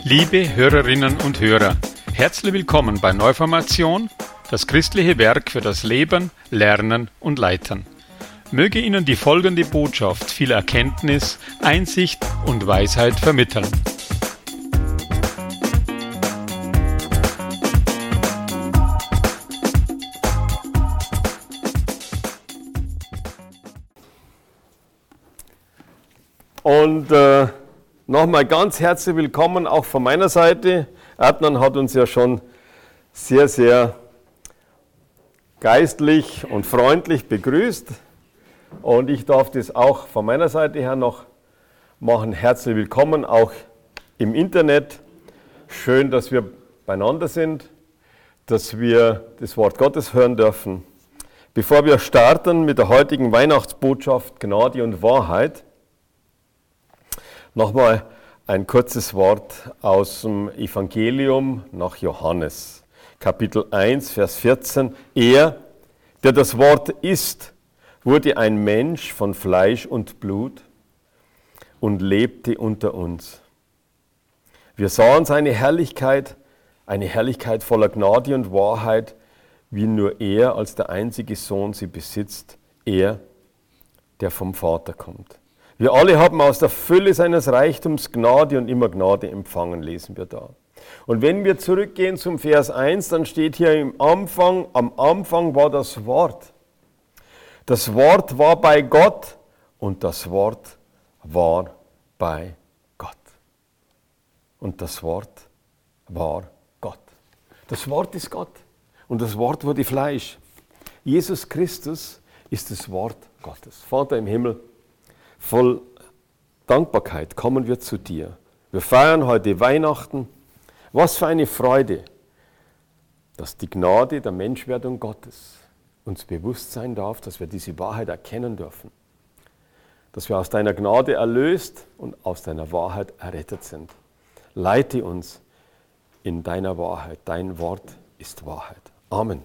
Liebe Hörerinnen und Hörer, herzlich willkommen bei Neuformation, das christliche Werk für das Leben, Lernen und Leiten. Möge Ihnen die folgende Botschaft viel Erkenntnis, Einsicht und Weisheit vermitteln. Und nochmal ganz herzlich willkommen auch von meiner Seite. Adnan hat uns ja schon sehr, sehr geistlich und freundlich begrüßt. Und ich darf das auch von meiner Seite her noch machen. Herzlich willkommen auch im Internet. Schön, dass wir beieinander sind, dass wir das Wort Gottes hören dürfen. Bevor wir starten mit der heutigen Weihnachtsbotschaft Gnade und Wahrheit, nochmal ein kurzes Wort aus dem Evangelium nach Johannes, Kapitel 1, Vers 14. Er, der das Wort ist, wurde ein Mensch von Fleisch und Blut und lebte unter uns. Wir sahen seine Herrlichkeit, eine Herrlichkeit voller Gnade und Wahrheit, wie nur er als der einzige Sohn sie besitzt, er, der vom Vater kommt. Wir alle haben aus der Fülle seines Reichtums Gnade und immer Gnade empfangen, lesen wir da. Und wenn wir zurückgehen zum Vers 1, dann steht hier am Anfang war das Wort. Das Wort war bei Gott und das Wort war bei Gott. Und das Wort war Gott. Das Wort ist Gott und das Wort wurde Fleisch. Jesus Christus ist das Wort Gottes. Vater im Himmel, voll Dankbarkeit kommen wir zu dir. Wir feiern heute Weihnachten. Was für eine Freude, dass die Gnade der Menschwerdung Gottes uns bewusst sein darf, dass wir diese Wahrheit erkennen dürfen. Dass wir aus deiner Gnade erlöst und aus deiner Wahrheit errettet sind. Leite uns in deiner Wahrheit. Dein Wort ist Wahrheit. Amen.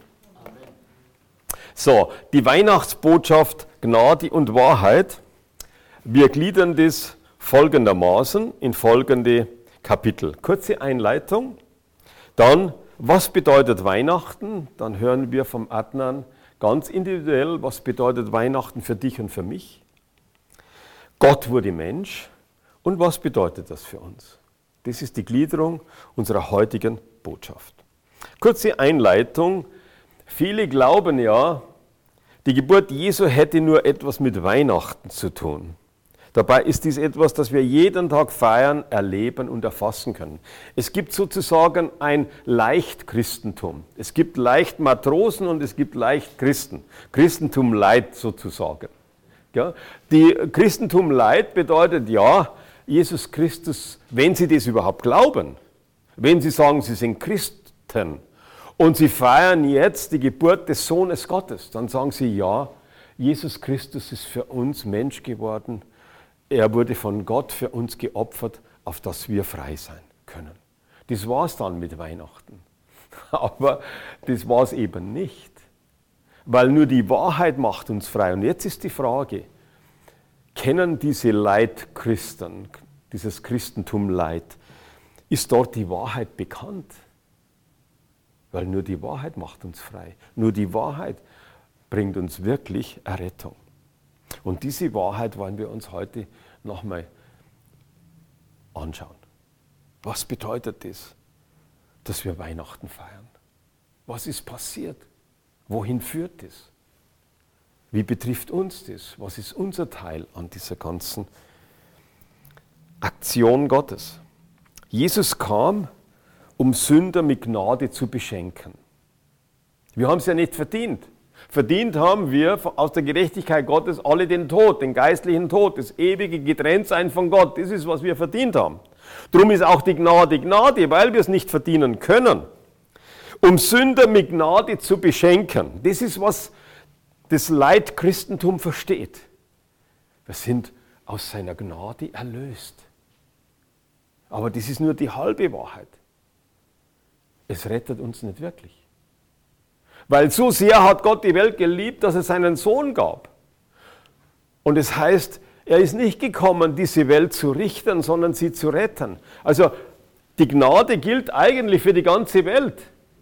So, die Weihnachtsbotschaft Gnade und Wahrheit. Wir gliedern das folgendermaßen in folgende Kapitel. Kurze Einleitung, dann, was bedeutet Weihnachten? Dann hören wir vom Adnan ganz individuell, was bedeutet Weihnachten für dich und für mich? Gott wurde Mensch und was bedeutet das für uns? Das ist die Gliederung unserer heutigen Botschaft. Kurze Einleitung, viele glauben ja, die Geburt Jesu hätte nur etwas mit Weihnachten zu tun. Dabei ist dies etwas, das wir jeden Tag feiern, erleben und erfassen können. Es gibt sozusagen ein Leichtchristentum. Es gibt leicht Matrosen und es gibt leicht Christen. Christentum Light sozusagen. Ja, die Christentum Light bedeutet ja, Jesus Christus, wenn Sie das überhaupt glauben, wenn Sie sagen, Sie sind Christen und Sie feiern jetzt die Geburt des Sohnes Gottes, dann sagen Sie ja, Jesus Christus ist für uns Mensch geworden. Er wurde von Gott für uns geopfert, auf dass wir frei sein können. Das war es dann mit Weihnachten. Aber das war es eben nicht. Weil nur die Wahrheit macht uns frei. Und jetzt ist die Frage, kennen diese Leitchristen, dieses Christentum Leid, ist dort die Wahrheit bekannt? Weil nur die Wahrheit macht uns frei. Nur die Wahrheit bringt uns wirklich Errettung. Und diese Wahrheit wollen wir uns heute nochmal anschauen. Was bedeutet das, dass wir Weihnachten feiern? Was ist passiert? Wohin führt das? Wie betrifft uns das? Was ist unser Teil an dieser ganzen Aktion Gottes? Jesus kam, um Sünder mit Gnade zu beschenken. Wir haben es ja nicht verdient. Verdient haben wir aus der Gerechtigkeit Gottes alle den Tod, den geistlichen Tod, das ewige Getrenntsein von Gott. Das ist, was wir verdient haben. Darum ist auch die Gnade Gnade, weil wir es nicht verdienen können. Um Sünder mit Gnade zu beschenken. Das ist, was das Leitchristentum versteht. Wir sind aus seiner Gnade erlöst. Aber das ist nur die halbe Wahrheit. Es rettet uns nicht wirklich. Weil so sehr hat Gott die Welt geliebt, dass er seinen Sohn gab. Und es heißt, er ist nicht gekommen, diese Welt zu richten, sondern sie zu retten. Also Die Gnade gilt eigentlich für die ganze Welt.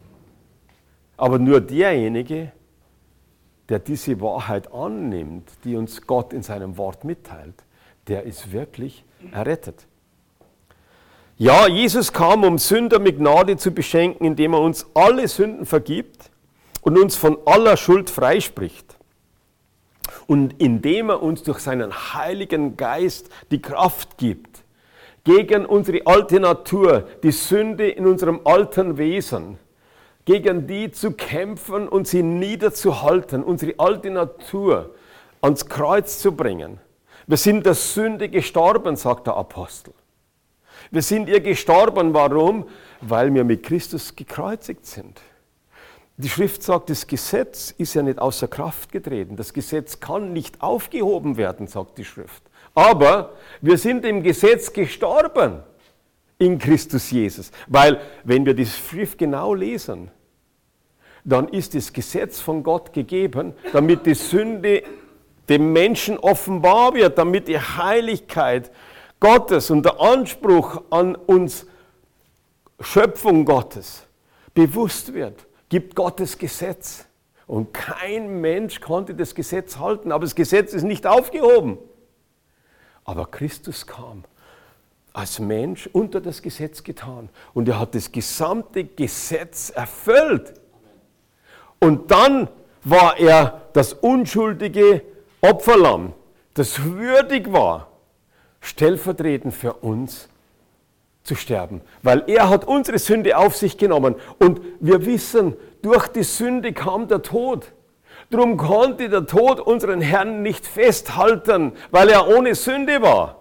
Aber nur derjenige, der diese Wahrheit annimmt, die uns Gott in seinem Wort mitteilt, der ist wirklich errettet. Ja, Jesus kam, um Sünder mit Gnade zu beschenken, indem er uns alle Sünden vergibt und uns von aller Schuld freispricht. Und indem er uns durch seinen Heiligen Geist die Kraft gibt, gegen unsere alte Natur, die Sünde in unserem alten Wesen, gegen die zu kämpfen und sie niederzuhalten, unsere alte Natur ans Kreuz zu bringen. Wir sind der Sünde gestorben, sagt der Apostel. Wir sind ihr gestorben. Warum? Weil wir mit Christus gekreuzigt sind. Die Schrift sagt, das Gesetz ist ja nicht außer Kraft getreten. Das Gesetz kann nicht aufgehoben werden, sagt die Schrift. Aber wir sind im Gesetz gestorben in Christus Jesus. Weil, wenn wir die Schrift genau lesen, dann ist das Gesetz von Gott gegeben, damit die Sünde dem Menschen offenbar wird, damit die Heiligkeit Gottes und der Anspruch an uns, Schöpfung Gottes, bewusst wird. Gibt Gottes Gesetz. Und kein Mensch konnte das Gesetz halten, aber das Gesetz ist nicht aufgehoben. Aber Christus kam als Mensch unter das Gesetz getan und er hat das gesamte Gesetz erfüllt. Und dann war er das unschuldige Opferlamm, das würdig war, stellvertretend für uns zu sterben. Weil er hat unsere Sünde auf sich genommen. Und wir wissen, durch die Sünde kam der Tod. Darum konnte der Tod unseren Herrn nicht festhalten, weil er ohne Sünde war.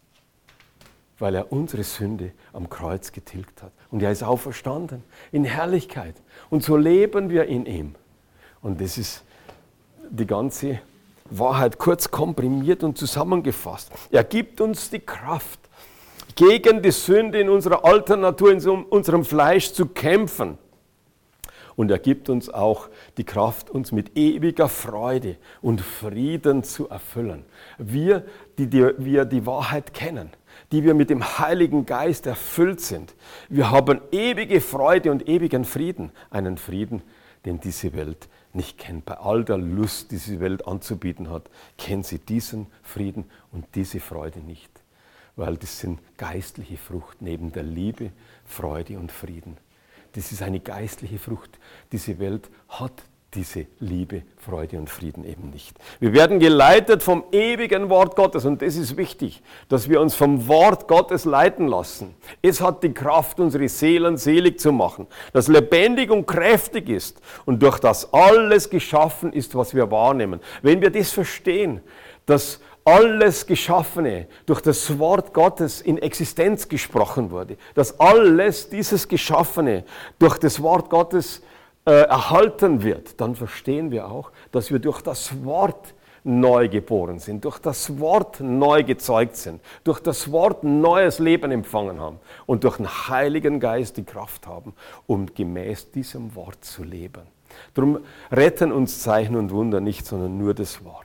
Weil er unsere Sünde am Kreuz getilgt hat. Und er ist auferstanden in Herrlichkeit. Und so leben wir in ihm. Und das ist die ganze Wahrheit kurz komprimiert und zusammengefasst. Er gibt uns die Kraft, gegen die Sünde in unserer alten Natur, in unserem Fleisch zu kämpfen. Und er gibt uns auch die Kraft, uns mit ewiger Freude und Frieden zu erfüllen. Wir, die Wahrheit kennen, die wir mit dem Heiligen Geist erfüllt sind. Wir haben ewige Freude und ewigen Frieden. Einen Frieden, den diese Welt nicht kennt. Bei all der Lust, die diese Welt anzubieten hat, kennt sie diesen Frieden und diese Freude nicht. Weil das sind geistliche Frucht neben der Liebe, Freude und Frieden. Das ist eine geistliche Frucht. Diese Welt hat diese Liebe, Freude und Frieden eben nicht. Wir werden geleitet vom ewigen Wort Gottes und das ist wichtig, dass wir uns vom Wort Gottes leiten lassen. Es hat die Kraft, unsere Seelen selig zu machen, das lebendig und kräftig ist und durch das alles geschaffen ist, was wir wahrnehmen. Wenn wir das verstehen, dass alles Geschaffene durch das Wort Gottes in Existenz gesprochen wurde, dass alles dieses Geschaffene durch das Wort Gottes erhalten wird, dann verstehen wir auch, dass wir durch das Wort neu geboren sind, durch das Wort neu gezeugt sind, durch das Wort neues Leben empfangen haben und durch den Heiligen Geist die Kraft haben, um gemäß diesem Wort zu leben. Darum retten uns Zeichen und Wunder nicht, sondern nur das Wort.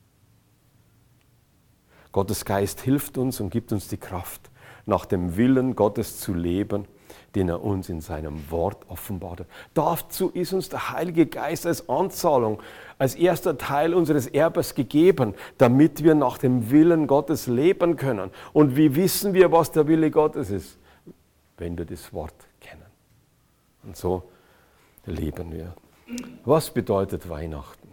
Gottes Geist hilft uns und gibt uns die Kraft, nach dem Willen Gottes zu leben, den er uns in seinem Wort offenbart hat. Dazu ist uns der Heilige Geist als Anzahlung, als erster Teil unseres Erbes gegeben, damit wir nach dem Willen Gottes leben können. Und wie wissen wir, was der Wille Gottes ist? Wenn wir das Wort kennen. Und so leben wir. Was bedeutet Weihnachten?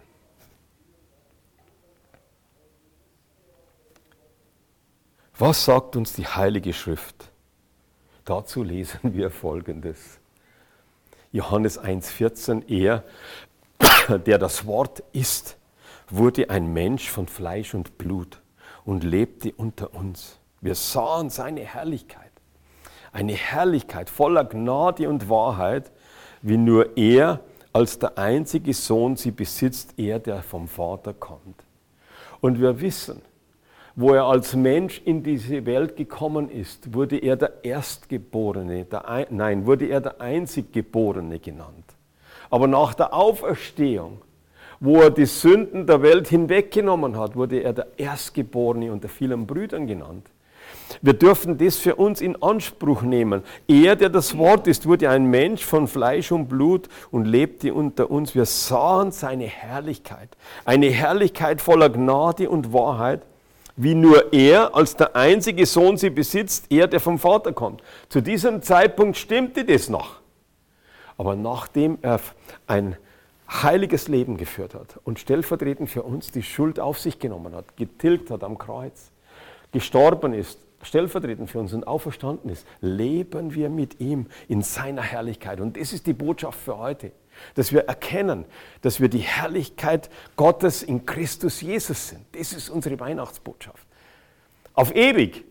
Was sagt uns die Heilige Schrift? Dazu lesen wir Folgendes. Johannes 1,14, er, der das Wort ist, wurde ein Mensch von Fleisch und Blut und lebte unter uns. Wir sahen seine Herrlichkeit, eine Herrlichkeit voller Gnade und Wahrheit, wie nur er als der einzige Sohn sie besitzt, er, der vom Vater kommt. Und wir wissen, wo er als Mensch in diese Welt gekommen ist, wurde er der Erstgeborene, wurde er der Einziggeborene genannt. Aber nach der Auferstehung, wo er die Sünden der Welt hinweggenommen hat, wurde er der Erstgeborene unter vielen Brüdern genannt. Wir dürfen das für uns in Anspruch nehmen. Er, der das Wort ist, wurde ein Mensch von Fleisch und Blut und lebte unter uns. Wir sahen seine Herrlichkeit. Eine Herrlichkeit voller Gnade und Wahrheit, wie nur er als der einzige Sohn sie besitzt, er, der vom Vater kommt. Zu diesem Zeitpunkt stimmte das noch. Aber nachdem er ein heiliges Leben geführt hat und stellvertretend für uns die Schuld auf sich genommen hat, getilgt hat am Kreuz, gestorben ist, stellvertretend für uns und auferstanden ist, leben wir mit ihm in seiner Herrlichkeit. Und das ist die Botschaft für heute, dass wir erkennen, dass wir die Herrlichkeit Gottes in Christus Jesus sind. Das ist unsere Weihnachtsbotschaft. Auf ewig.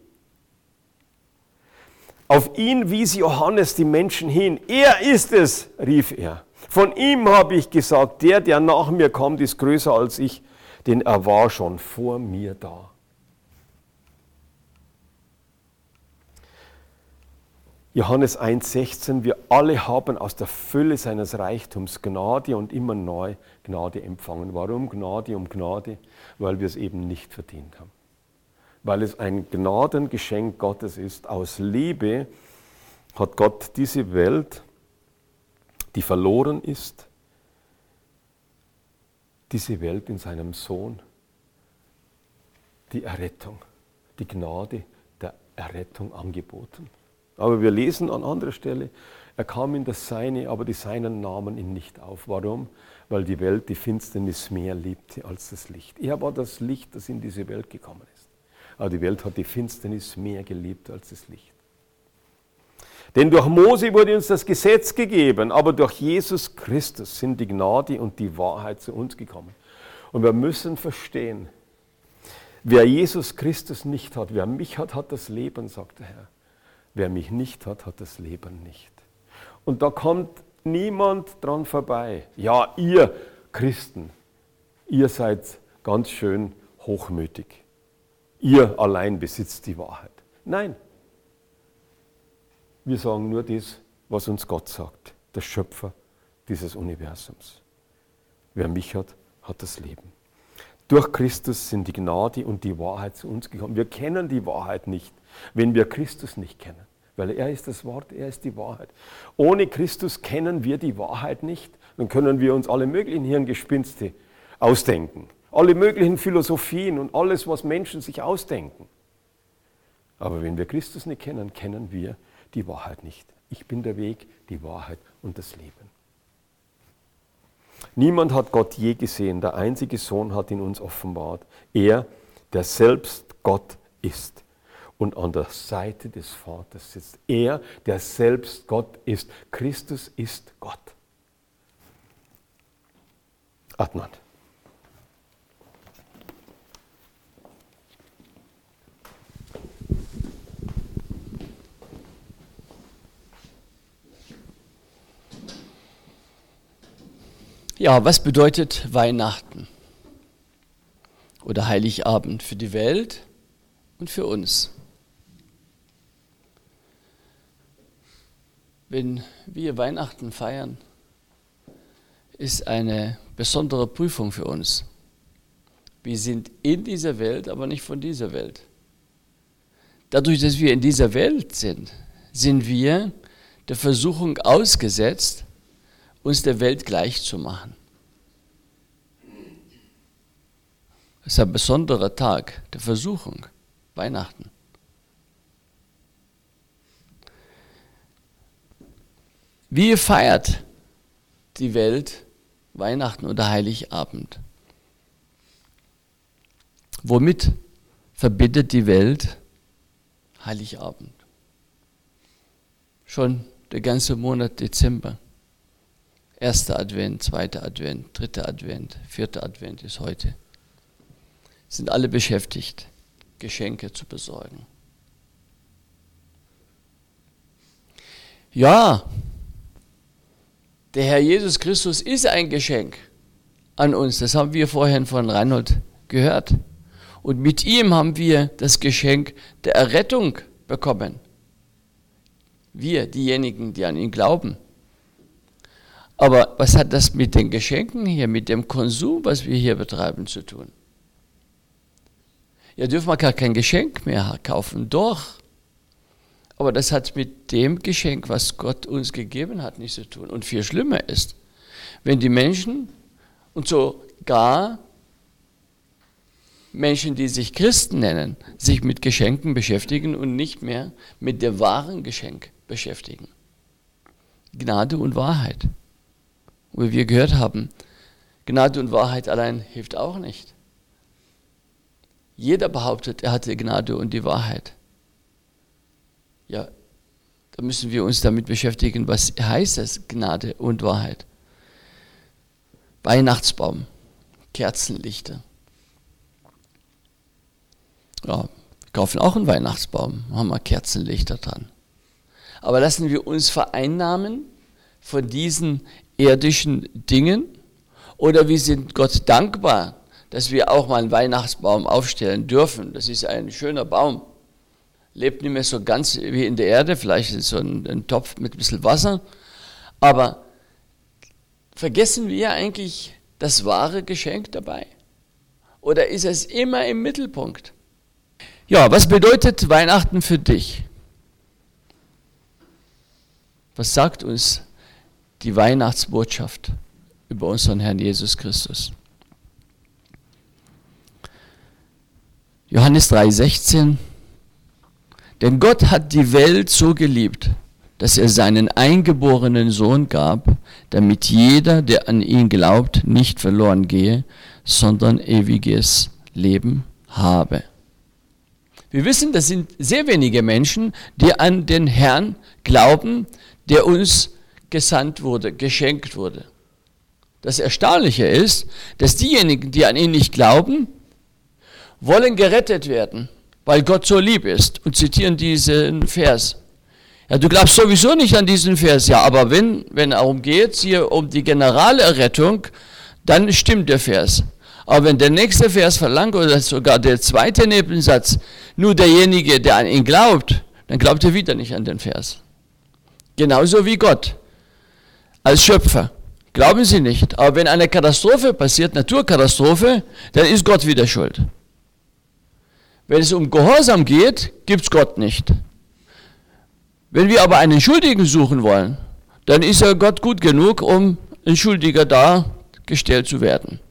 Auf ihn wies Johannes die Menschen hin. Er ist es, rief er. Von ihm habe ich gesagt, der nach mir kommt, ist größer als ich, denn er war schon vor mir da. Johannes 1,16, wir alle haben aus der Fülle seines Reichtums Gnade und immer neu Gnade empfangen. Warum Gnade um Gnade? Weil wir es eben nicht verdient haben. Weil es ein Gnadengeschenk Gottes ist. Aus Liebe hat Gott diese Welt, die verloren ist, diese Welt in seinem Sohn, die Errettung, die Gnade der Errettung angeboten. Aber wir lesen an anderer Stelle, er kam in das Seine, aber die Seinen nahmen ihn nicht auf. Warum? Weil die Welt die Finsternis mehr liebte als das Licht. Er war das Licht, das in diese Welt gekommen ist. Aber die Welt hat die Finsternis mehr geliebt als das Licht. Denn durch Mose wurde uns das Gesetz gegeben, aber durch Jesus Christus sind die Gnade und die Wahrheit zu uns gekommen. Und wir müssen verstehen, wer Jesus Christus nicht hat, wer mich hat, hat das Leben, sagt der Herr. Wer mich nicht hat, hat das Leben nicht. Und da kommt niemand dran vorbei. Ja, ihr Christen, ihr seid ganz schön hochmütig. Ihr allein besitzt die Wahrheit. Nein, wir sagen nur das, was uns Gott sagt, der Schöpfer dieses Universums. Wer mich hat, hat das Leben. Durch Christus sind die Gnade und die Wahrheit zu uns gekommen. Wir kennen die Wahrheit nicht, wenn wir Christus nicht kennen. Weil er ist das Wort, er ist die Wahrheit. Ohne Christus kennen wir die Wahrheit nicht. Dann können wir uns alle möglichen Hirngespinste ausdenken. Alle möglichen Philosophien und alles, was Menschen sich ausdenken. Aber wenn wir Christus nicht kennen, kennen wir die Wahrheit nicht. Ich bin der Weg, die Wahrheit und das Leben. Niemand hat Gott je gesehen, der einzige Sohn hat ihn uns offenbart. Er, der selbst Gott ist und an der Seite des Vaters sitzt. Er, der selbst Gott ist. Christus ist Gott. Adnan. Ja, was bedeutet Weihnachten oder Heiligabend für die Welt und für uns? Wenn wir Weihnachten feiern, ist eine besondere Prüfung für uns. Wir sind in dieser Welt, aber nicht von dieser Welt. Dadurch, dass wir in dieser Welt sind, sind wir der Versuchung ausgesetzt, uns der Welt gleich zu machen. Es ist ein besonderer Tag der Versuchung, Weihnachten. Wie feiert die Welt Weihnachten oder Heiligabend? Womit verbindet die Welt Heiligabend? Schon der ganze Monat Dezember. 1. Advent, 2. Advent, 3. Advent, 4. Advent ist heute. Sind alle beschäftigt, Geschenke zu besorgen. Ja, der Herr Jesus Christus ist ein Geschenk an uns. Das haben wir vorhin von Reinhold gehört. Und mit ihm haben wir das Geschenk der Errettung bekommen. Wir, diejenigen, die an ihn glauben. Aber was hat das mit den Geschenken hier, mit dem Konsum, was wir hier betreiben, zu tun? Ja, dürfen wir gar kein Geschenk mehr kaufen. Doch. Aber das hat mit dem Geschenk, was Gott uns gegeben hat, nichts zu tun. Und viel schlimmer ist, wenn die Menschen und sogar Menschen, die sich Christen nennen, sich mit Geschenken beschäftigen und nicht mehr mit dem wahren Geschenk beschäftigen. Gnade und Wahrheit. Und wie wir gehört haben, Gnade und Wahrheit allein hilft auch nicht. Jeder behauptet, er hatte Gnade und die Wahrheit. Ja, da müssen wir uns damit beschäftigen, was heißt das, Gnade und Wahrheit. Weihnachtsbaum, Kerzenlichter. Ja, wir kaufen auch einen Weihnachtsbaum, haben wir Kerzenlichter dran. Aber lassen wir uns vereinnahmen von diesen irdischen Dingen? Oder wir sind Gott dankbar, dass wir auch mal einen Weihnachtsbaum aufstellen dürfen. Das ist ein schöner Baum. Lebt nicht mehr so ganz wie in der Erde, vielleicht ist so ein Topf mit ein bisschen Wasser. Aber vergessen wir eigentlich das wahre Geschenk dabei? Oder ist es immer im Mittelpunkt? Ja, was bedeutet Weihnachten für dich? Was sagt uns die Weihnachtsbotschaft über unseren Herrn Jesus Christus? Johannes 3,16: Denn Gott hat die Welt so geliebt, dass er seinen eingeborenen Sohn gab, damit jeder, der an ihn glaubt, nicht verloren gehe, sondern ewiges Leben habe. Wir wissen, das sind sehr wenige Menschen, die an den Herrn glauben, der uns gesandt wurde, geschenkt wurde. Das Erstaunliche ist, dass diejenigen, die an ihn nicht glauben, wollen gerettet werden, weil Gott so lieb ist, und zitieren diesen Vers. Ja, du glaubst sowieso nicht an diesen Vers. Ja, aber wenn darum geht, hier um die generelle Rettung, dann stimmt der Vers. Aber wenn der nächste Vers verlangt, oder sogar der zweite Nebensatz, nur derjenige, der an ihn glaubt, dann glaubt er wieder nicht an den Vers. Genauso wie Gott als Schöpfer. Glauben sie nicht. Aber wenn eine Katastrophe passiert, Naturkatastrophe, dann ist Gott wieder schuld. Wenn es um Gehorsam geht, gibt es Gott nicht. Wenn wir aber einen Schuldigen suchen wollen, dann ist ja Gott gut genug, um ein Schuldiger dargestellt zu werden.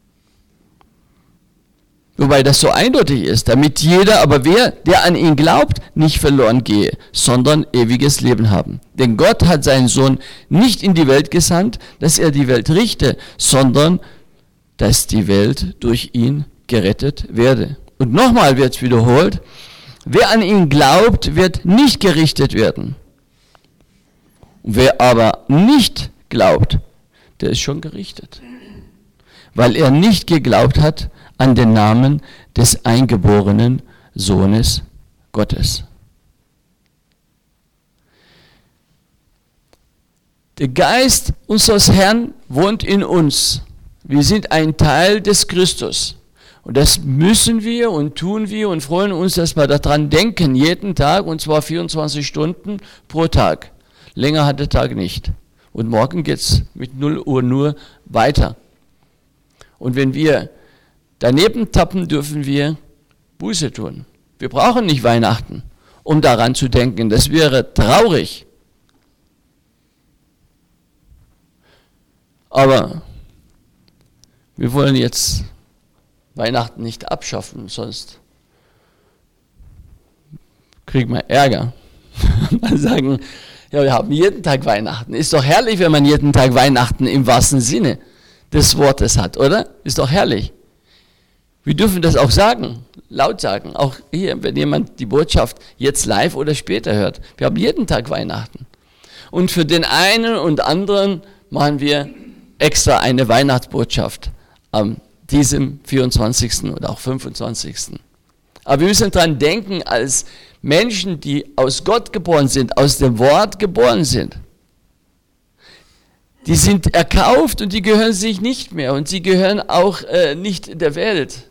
Wobei das so eindeutig ist, damit jeder, aber wer, der an ihn glaubt, nicht verloren gehe, sondern ewiges Leben haben. Denn Gott hat seinen Sohn nicht in die Welt gesandt, dass er die Welt richte, sondern dass die Welt durch ihn gerettet werde. Und nochmal wird es wiederholt, wer an ihn glaubt, wird nicht gerichtet werden. Wer aber nicht glaubt, der ist schon gerichtet, weil er nicht geglaubt hat an den Namen des eingeborenen Sohnes Gottes. Der Geist unseres Herrn wohnt in uns. Wir sind ein Teil des Christus. Und das müssen wir und tun wir und freuen uns, dass wir daran denken, jeden Tag, und zwar 24 Stunden pro Tag. Länger hat der Tag nicht. Und morgen geht es mit 0 Uhr nur weiter. Und wenn wir daneben tappen, dürfen wir Buße tun. Wir brauchen nicht Weihnachten, um daran zu denken. Das wäre traurig. Aber wir wollen jetzt Weihnachten nicht abschaffen, sonst kriegen wir Ärger. Mal sagen, ja, wir haben jeden Tag Weihnachten. Ist doch herrlich, wenn man jeden Tag Weihnachten im wahrsten Sinne des Wortes hat, oder? Ist doch herrlich. Wir dürfen das auch sagen, laut sagen. Auch hier, wenn jemand die Botschaft jetzt live oder später hört. Wir haben jeden Tag Weihnachten. Und für den einen und anderen machen wir extra eine Weihnachtsbotschaft am diesem 24. oder auch 25. Aber wir müssen daran denken, als Menschen, die aus Gott geboren sind, aus dem Wort geboren sind. Die sind erkauft und die gehören sich nicht mehr und sie gehören auch nicht der Welt.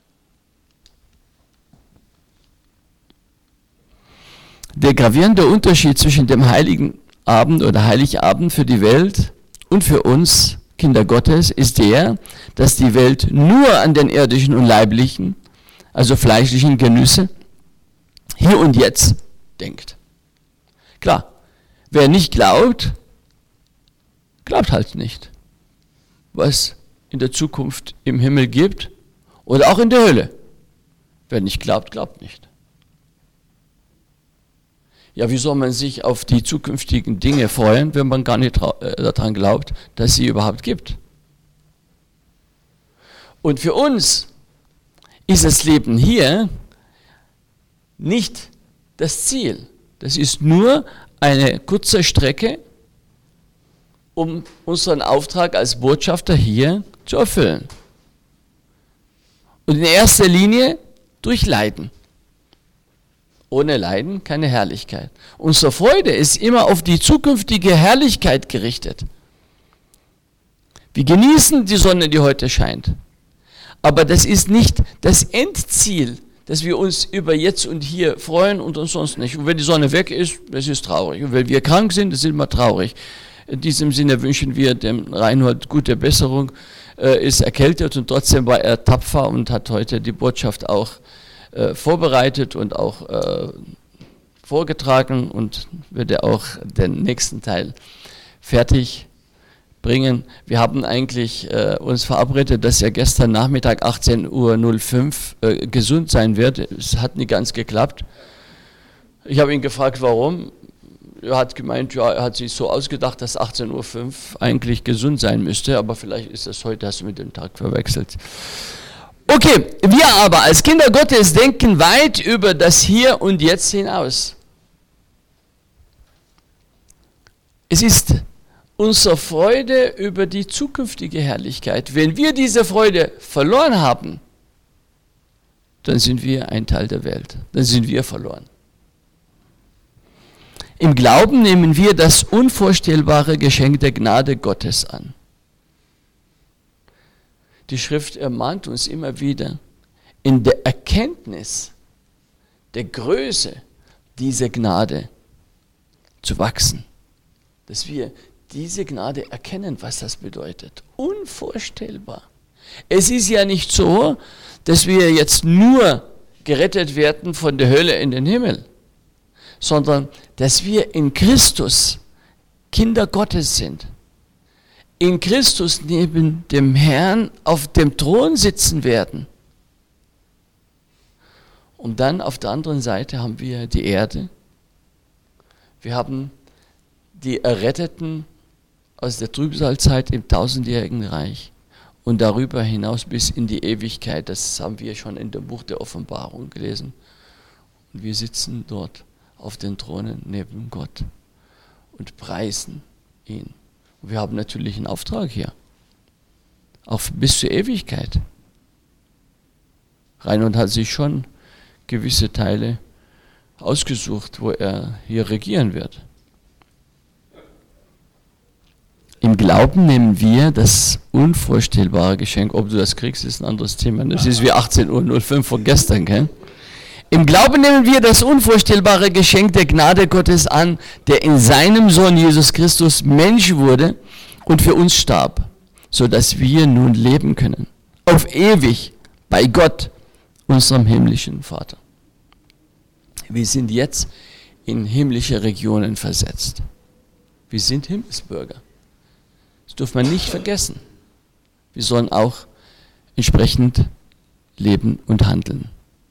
Der gravierende Unterschied zwischen dem Heiligen Abend oder Heiligabend für die Welt und für uns Kinder Gottes ist der, dass die Welt nur an den irdischen und leiblichen also fleischlichen Genüsse, hier und jetzt denkt. Klar, wer nicht glaubt, glaubt halt nicht, was in der Zukunft im Himmel gibt oder auch in der Hölle. Wer nicht glaubt, glaubt nicht. Ja, wie soll man sich auf die zukünftigen Dinge freuen, wenn man gar nicht daran glaubt, dass es sie überhaupt gibt? Und für uns ist das Leben hier nicht das Ziel. Das ist nur eine kurze Strecke, um unseren Auftrag als Botschafter hier zu erfüllen. Und in erster Linie durch Leiden. Ohne Leiden keine Herrlichkeit. Unsere Freude ist immer auf die zukünftige Herrlichkeit gerichtet. Wir genießen die Sonne, die heute scheint. Aber das ist nicht das Endziel, dass wir uns über jetzt und hier freuen und sonst nicht. Und wenn die Sonne weg ist, das ist traurig. Und wenn wir krank sind, das ist immer traurig. In diesem Sinne wünschen wir dem Reinhold gute Besserung. Ist erkältet und trotzdem war er tapfer und hat heute die Botschaft auch vorbereitet und auch vorgetragen und wird er auch den nächsten Teil fertig bringen. Wir haben eigentlich uns verabredet, dass er gestern Nachmittag 18:05 Uhr gesund sein wird. Es hat nicht ganz geklappt. Ich habe ihn gefragt, warum. Er hat gemeint, ja, er hat sich so ausgedacht, dass 18:05 Uhr eigentlich gesund sein müsste, aber vielleicht ist das heute, hast du mit dem Tag verwechselt. Okay, wir aber als Kinder Gottes denken weit über das Hier und Jetzt hinaus. Es ist unsere Freude über die zukünftige Herrlichkeit. Wenn wir diese Freude verloren haben, dann sind wir ein Teil der Welt. Dann sind wir verloren. Im Glauben nehmen wir das unvorstellbare Geschenk der Gnade Gottes an. Die Schrift ermahnt uns immer wieder, in der Erkenntnis der Größe dieser Gnade zu wachsen. Dass wir diese Gnade erkennen, was das bedeutet. Unvorstellbar. Es ist ja nicht so, dass wir jetzt nur gerettet werden von der Hölle in den Himmel, sondern dass wir in Christus Kinder Gottes sind. In Christus neben dem Herrn auf dem Thron sitzen werden. Und dann auf der anderen Seite haben wir die Erde. Wir haben die Erretteten aus der Trübsalzeit im tausendjährigen Reich und darüber hinaus bis in die Ewigkeit. Das haben wir schon in dem Buch der Offenbarung gelesen. Und wir sitzen dort auf den Thronen neben Gott und preisen ihn. Und wir haben natürlich einen Auftrag hier, auch bis zur Ewigkeit. Reinhold hat sich schon gewisse Teile ausgesucht, wo er hier regieren wird. Im Glauben nehmen wir das unvorstellbare Geschenk, ob du das kriegst, ist ein anderes Thema. Das ist wie 18:05 Uhr von gestern, gell? Im Glauben nehmen wir das unvorstellbare Geschenk der Gnade Gottes an, der in seinem Sohn Jesus Christus Mensch wurde und für uns starb, sodass wir nun leben können, auf ewig bei Gott, unserem himmlischen Vater. Wir sind jetzt in himmlische Regionen versetzt. Wir sind Himmelsbürger. Das darf man nicht vergessen. Wir sollen auch entsprechend leben und handeln.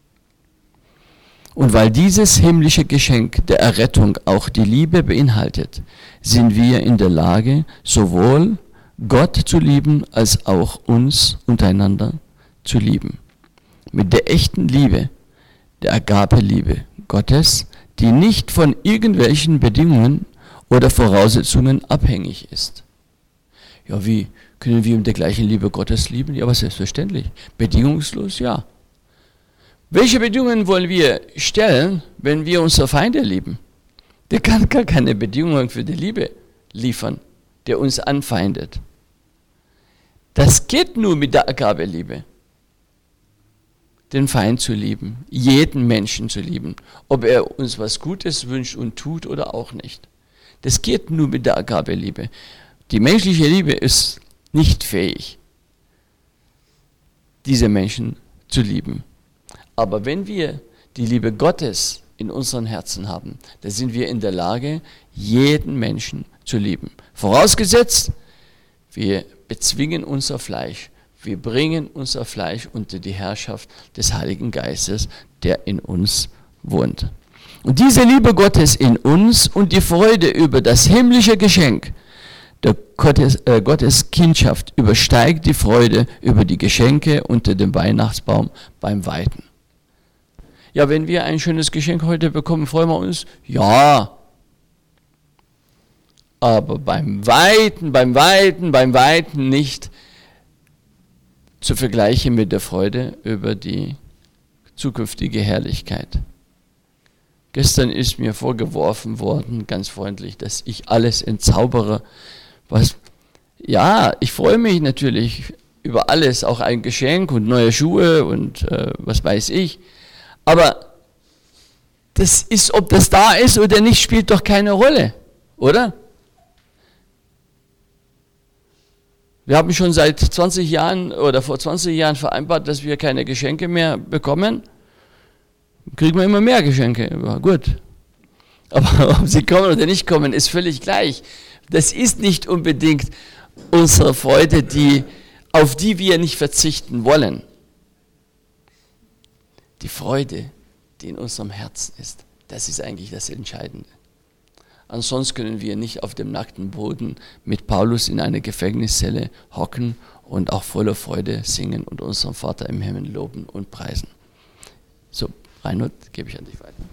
Und weil dieses himmlische Geschenk der Errettung auch die Liebe beinhaltet, sind wir in der Lage, sowohl Gott zu lieben, als auch uns untereinander zu lieben. Mit der echten Liebe, der Agape-Liebe Gottes, die nicht von irgendwelchen Bedingungen oder Voraussetzungen abhängig ist. Ja, wie können wir mit der gleichen Liebe Gottes lieben? Ja, aber selbstverständlich. Bedingungslos, ja. Welche Bedingungen wollen wir stellen, wenn wir unsere Feinde lieben? Der kann gar keine Bedingungen für die Liebe liefern, der uns anfeindet. Das geht nur mit der Agape-Liebe. Den Feind zu lieben, jeden Menschen zu lieben, ob er uns was Gutes wünscht und tut oder auch nicht. Das geht nur mit der Agape-Liebe. Die menschliche Liebe ist nicht fähig, diese Menschen zu lieben. Aber wenn wir die Liebe Gottes in unseren Herzen haben, dann sind wir in der Lage, jeden Menschen zu lieben. Vorausgesetzt, wir bezwingen unser Fleisch. Wir bringen unser Fleisch unter die Herrschaft des Heiligen Geistes, der in uns wohnt. Und diese Liebe Gottes in uns und die Freude über das himmlische Geschenk der Gottes Kindschaft übersteigt die Freude über die Geschenke unter dem Weihnachtsbaum beim Weiten. Ja, wenn wir ein schönes Geschenk heute bekommen, freuen wir uns? Ja. Aber beim Weiten nicht zu vergleichen mit der Freude über die zukünftige Herrlichkeit. Gestern ist mir vorgeworfen worden, ganz freundlich, dass ich alles entzaubere. Ja, ich freue mich natürlich über alles, auch ein Geschenk und neue Schuhe und was weiß ich. Aber das ist, ob das da ist oder nicht, spielt doch keine Rolle, oder? Wir haben schon seit 20 Jahren oder vor 20 Jahren vereinbart, dass wir keine Geschenke mehr bekommen. Kriegen wir immer mehr Geschenke, ja, gut. Aber ob sie kommen oder nicht kommen, ist völlig gleich. Das ist nicht unbedingt unsere Freude, auf die wir nicht verzichten wollen. Die Freude, die in unserem Herzen ist, das ist eigentlich das Entscheidende. Ansonsten können wir nicht auf dem nackten Boden mit Paulus in einer Gefängniszelle hocken und auch voller Freude singen und unseren Vater im Himmel loben und preisen. So, Reinhold, gebe ich an dich weiter.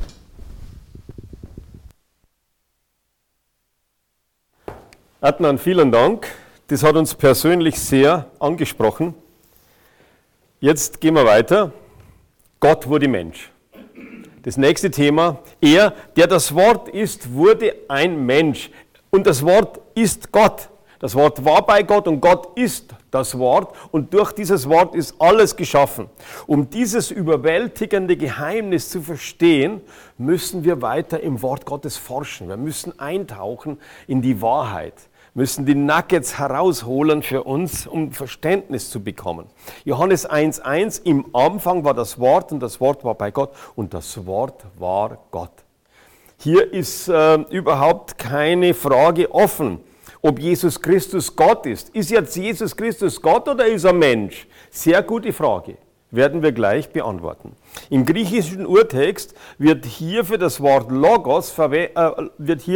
Adnan, vielen Dank. Das hat uns persönlich sehr angesprochen. Jetzt gehen wir weiter. Gott wurde Mensch. Das nächste Thema, er, der das Wort ist, wurde ein Mensch. Und das Wort ist Gott. Das Wort war bei Gott und Gott ist das Wort. Und durch dieses Wort ist alles geschaffen. Um dieses überwältigende Geheimnis zu verstehen, müssen wir weiter im Wort Gottes forschen. Wir müssen eintauchen in die Wahrheit. Müssen die Nuggets herausholen für uns, um Verständnis zu bekommen. Johannes 1,1, im Anfang war das Wort und das Wort war bei Gott und das Wort war Gott. Hier ist überhaupt keine Frage offen, ob Jesus Christus Gott ist. Ist jetzt Jesus Christus Gott oder ist er Mensch? Sehr gute Frage. Werden wir gleich beantworten. Im griechischen Urtext wird hier für das Wort Logos verwendet.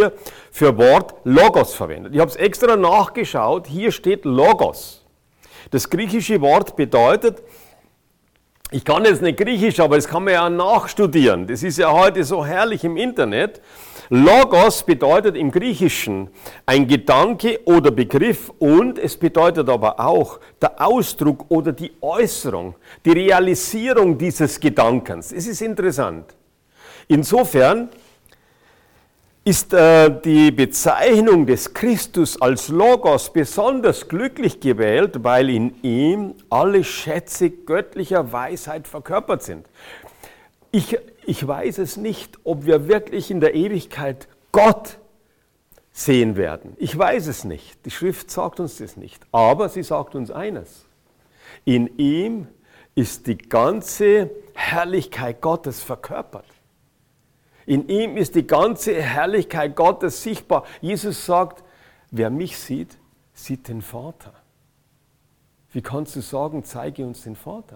Ich habe es extra nachgeschaut, hier steht Logos. Das griechische Wort bedeutet, ich kann jetzt nicht Griechisch, aber das kann man ja nachstudieren. Das ist ja heute so herrlich im Internet. Logos bedeutet im Griechischen ein Gedanke oder Begriff und es bedeutet aber auch der Ausdruck oder die Äußerung, die Realisierung dieses Gedankens. Es ist interessant. Insofern ist die Bezeichnung des Christus als Logos besonders glücklich gewählt, weil in ihm alle Schätze göttlicher Weisheit verkörpert sind. Ich weiß es nicht, ob wir wirklich in der Ewigkeit Gott sehen werden. Ich weiß es nicht. Die Schrift sagt uns das nicht. Aber sie sagt uns eines. In ihm ist die ganze Herrlichkeit Gottes verkörpert. In ihm ist die ganze Herrlichkeit Gottes sichtbar. Jesus sagt, wer mich sieht, sieht den Vater. Wie kannst du sagen, zeige uns den Vater?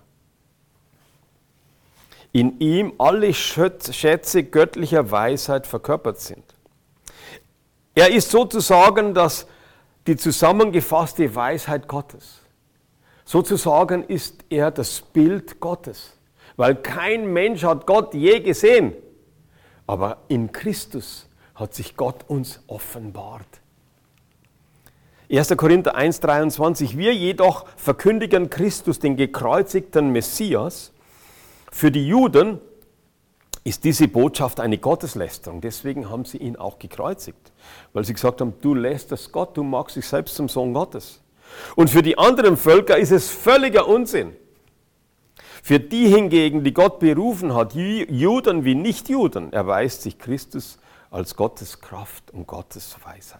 In ihm alle Schätze göttlicher Weisheit verkörpert sind. Er ist sozusagen die zusammengefasste Weisheit Gottes. Sozusagen ist er das Bild Gottes, weil kein Mensch hat Gott je gesehen. Aber in Christus hat sich Gott uns offenbart. 1. Korinther 1,23, wir jedoch verkündigen Christus, den gekreuzigten Messias. Für die Juden ist diese Botschaft eine Gotteslästerung. Deswegen haben sie ihn auch gekreuzigt. Weil sie gesagt haben, du lästerst Gott, du machst dich selbst zum Sohn Gottes. Und für die anderen Völker ist es völliger Unsinn. Für die hingegen, die Gott berufen hat, Juden wie Nichtjuden, erweist sich Christus als Gottes Kraft und Gottes Weisheit.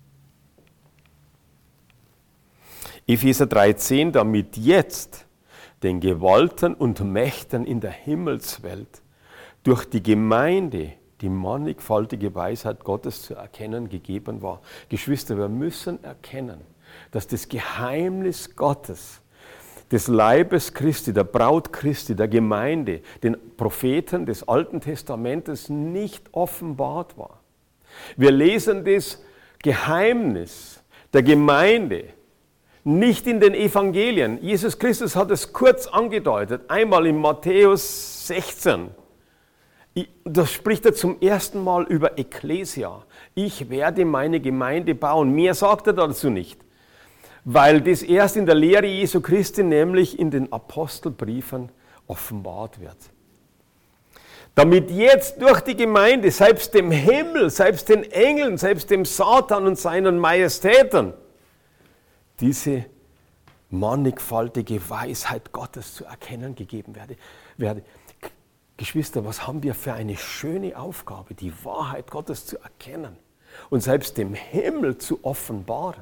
Epheser 3,10, damit jetzt den Gewalten und Mächten in der Himmelswelt durch die Gemeinde die mannigfaltige Weisheit Gottes zu erkennen gegeben war. Geschwister, wir müssen erkennen, dass das Geheimnis Gottes, des Leibes Christi, der Braut Christi, der Gemeinde, den Propheten des Alten Testamentes nicht offenbart war. Wir lesen das Geheimnis der Gemeinde nicht in den Evangelien. Jesus Christus hat es kurz angedeutet, einmal in Matthäus 16. Da spricht er zum ersten Mal über Ekklesia. Ich werde meine Gemeinde bauen. Mehr sagt er dazu nicht, weil das erst in der Lehre Jesu Christi, nämlich in den Apostelbriefen, offenbart wird. Damit jetzt durch die Gemeinde, selbst dem Himmel, selbst den Engeln, selbst dem Satan und seinen Majestäten, diese mannigfaltige Weisheit Gottes zu erkennen gegeben werde. Geschwister, was haben wir für eine schöne Aufgabe, die Wahrheit Gottes zu erkennen und selbst dem Himmel zu offenbaren.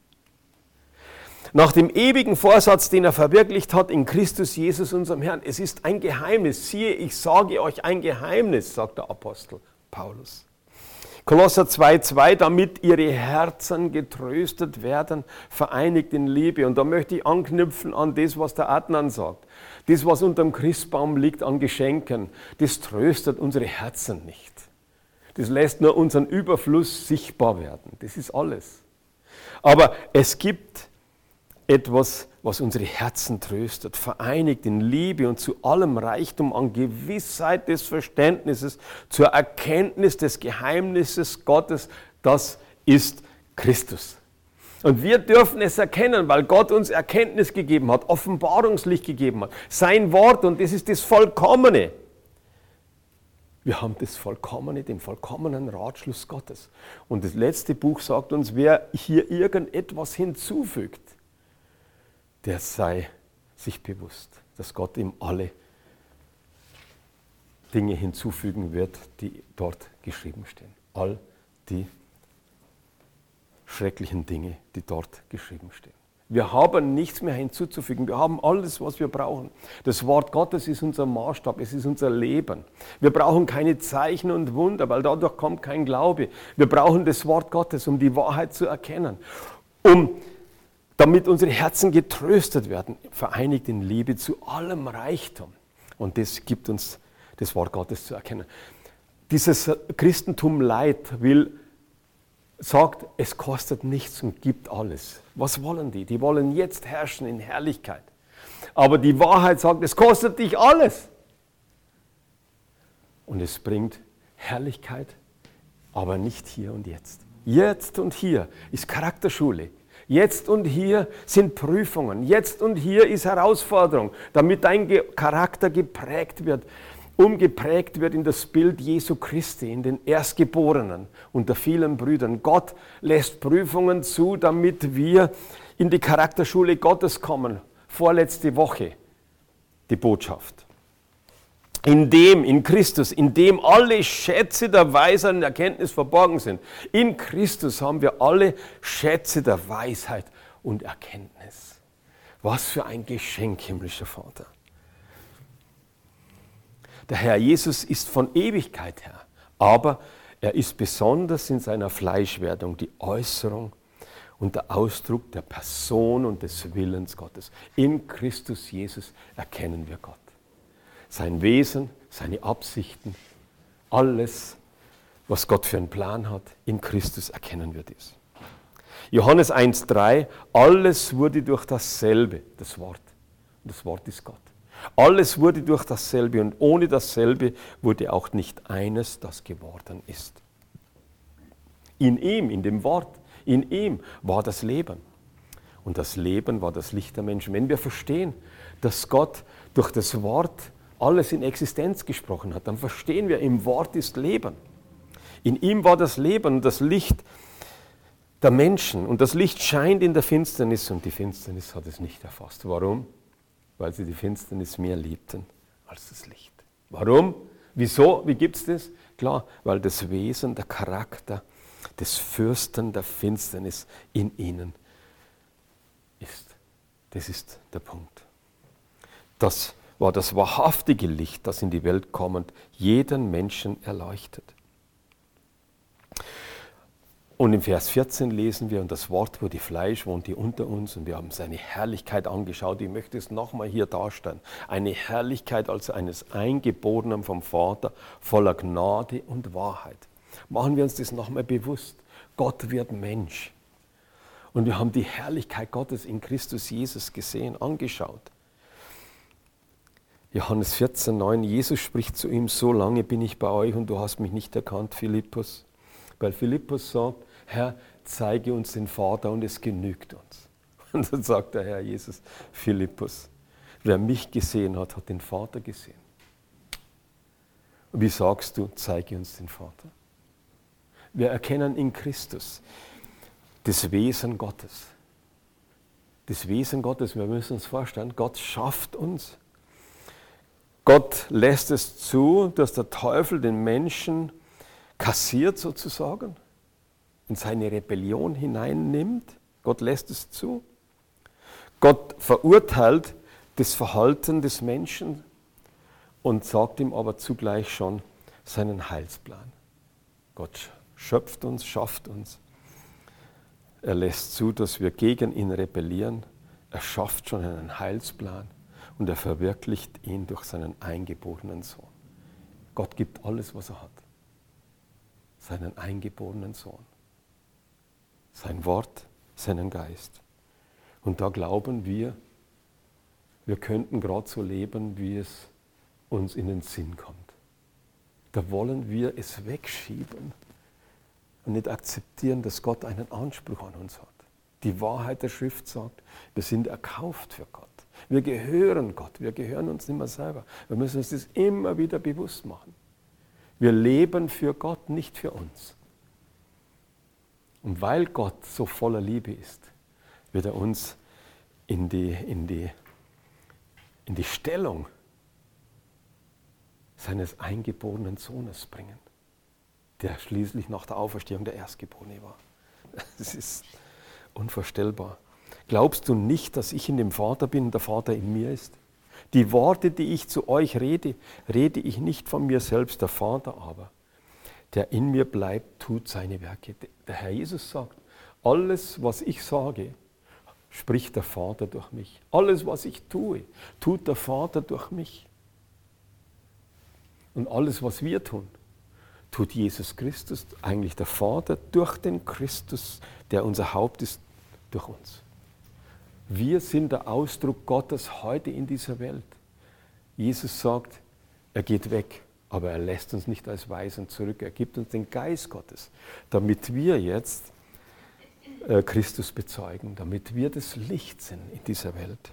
Nach dem ewigen Vorsatz, den er verwirklicht hat in Christus Jesus, unserem Herrn. Es ist ein Geheimnis. Siehe, ich sage euch ein Geheimnis, sagt der Apostel Paulus. Kolosser 2,2, damit ihre Herzen getröstet werden, vereinigt in Liebe. Und da möchte ich anknüpfen an das, was der Adnan sagt. Das, was unterm Christbaum liegt an Geschenken, das tröstet unsere Herzen nicht. Das lässt nur unseren Überfluss sichtbar werden. Das ist alles. Aber es gibt etwas, was unsere Herzen tröstet, vereinigt in Liebe und zu allem Reichtum an Gewissheit des Verständnisses, zur Erkenntnis des Geheimnisses Gottes, das ist Christus. Und wir dürfen es erkennen, weil Gott uns Erkenntnis gegeben hat, Offenbarungslicht gegeben hat, sein Wort, und das ist das Vollkommene. Wir haben das Vollkommene, den vollkommenen Ratschluss Gottes. Und das letzte Buch sagt uns, wer hier irgendetwas hinzufügt, der sei sich bewusst, dass Gott ihm alle Dinge hinzufügen wird, die dort geschrieben stehen. All die schrecklichen Dinge, die dort geschrieben stehen. Wir haben nichts mehr hinzuzufügen. Wir haben alles, was wir brauchen. Das Wort Gottes ist unser Maßstab, es ist unser Leben. Wir brauchen keine Zeichen und Wunder, weil dadurch kommt kein Glaube. Wir brauchen das Wort Gottes, um die Wahrheit zu erkennen, damit unsere Herzen getröstet werden, vereinigt in Liebe zu allem Reichtum. Und das gibt uns das Wort Gottes zu erkennen. Dieses Christentum Light sagt, es kostet nichts und gibt alles. Was wollen die? Die wollen jetzt herrschen in Herrlichkeit. Aber die Wahrheit sagt, es kostet dich alles. Und es bringt Herrlichkeit, aber nicht hier und jetzt. Jetzt und hier ist Charakterschule. Jetzt und hier sind Prüfungen. Jetzt und hier ist Herausforderung, damit dein Charakter geprägt wird, umgeprägt wird in das Bild Jesu Christi, in den Erstgeborenen unter vielen Brüdern. Gott lässt Prüfungen zu, damit wir in die Charakterschule Gottes kommen. Vorletzte Woche die Botschaft. In Christus, in dem alle Schätze der Weisheit und Erkenntnis verborgen sind. In Christus haben wir alle Schätze der Weisheit und Erkenntnis. Was für ein Geschenk, himmlischer Vater. Der Herr Jesus ist von Ewigkeit her, aber er ist besonders in seiner Fleischwerdung die Äußerung und der Ausdruck der Person und des Willens Gottes. In Christus Jesus erkennen wir Gott. Sein Wesen, seine Absichten, alles, was Gott für einen Plan hat, in Christus erkennen wir das. Johannes 1,3, alles wurde durch dasselbe, das Wort. Und das Wort ist Gott. Alles wurde durch dasselbe und ohne dasselbe wurde auch nicht eines, das geworden ist. In ihm, in dem Wort, in ihm war das Leben. Und das Leben war das Licht der Menschen. Wenn wir verstehen, dass Gott durch das Wort alles in Existenz gesprochen hat, dann verstehen wir, im Wort ist Leben. In ihm war das Leben und das Licht der Menschen. Und das Licht scheint in der Finsternis und die Finsternis hat es nicht erfasst. Warum? Weil sie die Finsternis mehr liebten als das Licht. Warum? Wieso? Wie gibt es das? Klar, weil das Wesen, der Charakter des Fürsten der Finsternis in ihnen ist. Das ist der Punkt. Das war das wahrhaftige Licht, das in die Welt kommend jeden Menschen erleuchtet. Und im Vers 14 lesen wir, und das Wort wurde Fleisch, wohnte unter uns, und wir haben seine Herrlichkeit angeschaut. Ich möchte es nochmal hier darstellen. Eine Herrlichkeit als eines Eingeborenen vom Vater, voller Gnade und Wahrheit. Machen wir uns das nochmal bewusst. Gott wird Mensch. Und wir haben die Herrlichkeit Gottes in Christus Jesus gesehen, angeschaut. Johannes 14,9, Jesus spricht zu ihm, so lange bin ich bei euch und du hast mich nicht erkannt, Philippus. Weil Philippus sagt, Herr, zeige uns den Vater und es genügt uns. Und dann sagt der Herr Jesus, Philippus, wer mich gesehen hat, hat den Vater gesehen. Und wie sagst du, zeige uns den Vater? Wir erkennen in Christus das Wesen Gottes. Das Wesen Gottes, wir müssen uns vorstellen, Gott schafft uns. Gott lässt es zu, dass der Teufel den Menschen kassiert sozusagen, in seine Rebellion hineinnimmt. Gott lässt es zu. Gott verurteilt das Verhalten des Menschen und sagt ihm aber zugleich schon seinen Heilsplan. Gott schöpft uns, schafft uns. Er lässt zu, dass wir gegen ihn rebellieren. Er schafft schon einen Heilsplan und er verwirklicht ihn durch seinen eingeborenen Sohn. Gott gibt alles, was er hat. Seinen eingeborenen Sohn. Sein Wort, seinen Geist. Und da glauben wir könnten gerade so leben, wie es uns in den Sinn kommt. Da wollen wir es wegschieben und nicht akzeptieren, dass Gott einen Anspruch an uns hat. Die Wahrheit der Schrift sagt, wir sind erkauft für Gott. Wir gehören Gott, wir gehören uns nicht mehr selber. Wir müssen uns das immer wieder bewusst machen. Wir leben für Gott, nicht für uns. Und weil Gott so voller Liebe ist, wird er uns in die Stellung seines eingeborenen Sohnes bringen, der schließlich nach der Auferstehung der Erstgeborene war. Das ist unvorstellbar. Glaubst du nicht, dass ich in dem Vater bin und der Vater in mir ist? Die Worte, die ich zu euch rede, rede ich nicht von mir selbst, der Vater aber, der in mir bleibt, tut seine Werke. Der Herr Jesus sagt, alles, was ich sage, spricht der Vater durch mich. Alles, was ich tue, tut der Vater durch mich. Und alles, was wir tun, tut Jesus Christus, eigentlich der Vater, durch den Christus, der unser Haupt ist, durch uns. Wir sind der Ausdruck Gottes heute in dieser Welt. Jesus sagt, er geht weg, aber er lässt uns nicht als Weisen zurück. Er gibt uns den Geist Gottes, damit wir jetzt Christus bezeugen, damit wir das Licht sind in dieser Welt.